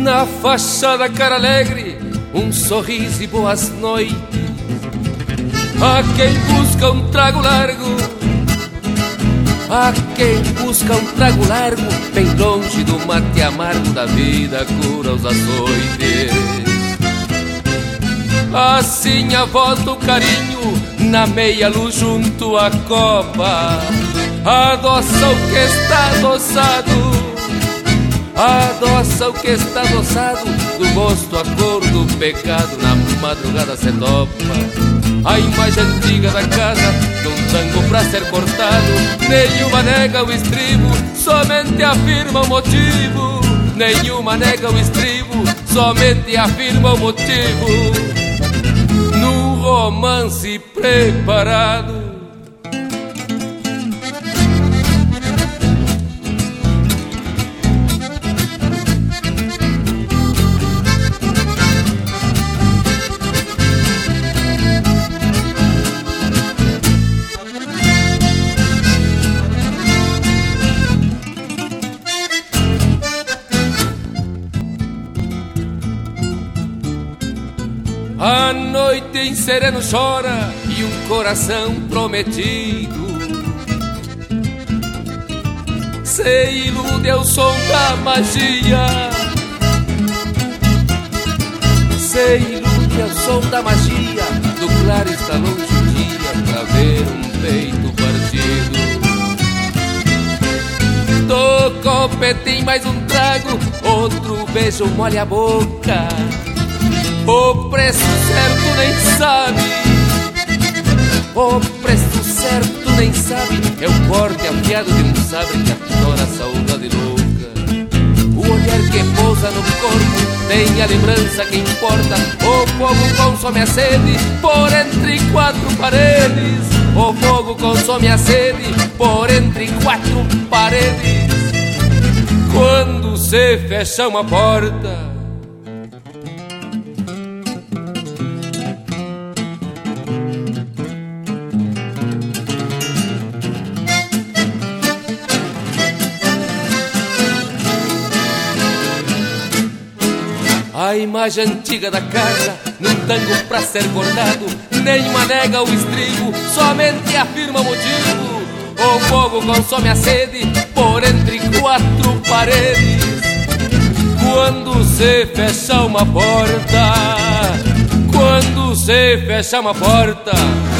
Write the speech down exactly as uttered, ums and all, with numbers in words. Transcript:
Na fachada cara alegre, um sorriso e boas noites. A quem busca um trago largo, a quem busca um trago largo, bem longe do mate amargo da vida, cura os açoites. Assim a volta o carinho, na meia luz junto à copa, adoça o que está adoçado, adoça o que está adoçado, do gosto à cor do pecado, na madrugada se topa. A imagem antiga da casa, de um tango pra ser cortado, nenhuma nega o estribo, somente afirma o motivo. Nenhuma nega o estribo, somente afirma o motivo. No romance preparado, a noite em sereno chora e um coração prometido se ilude ao som da magia, se ilude ao som da magia, do claro está longe o dia pra ver um peito partido. Do copetim mais um trago, outro beijo molha a boca. O preço certo nem sabe, o preço certo nem sabe, é o corte afiado de um sabre que atora a saudade louca. O olhar que pousa no corpo tem a lembrança que importa. O fogo consome a sede por entre quatro paredes, o fogo consome a sede por entre quatro paredes. Quando se fecha uma porta, a imagem antiga da casa, num tango pra ser cortado, nenhuma nega o estribo, somente afirma o motivo. O fogo consome a sede por entre quatro paredes. Quando se fecha uma porta, quando se fecha uma porta,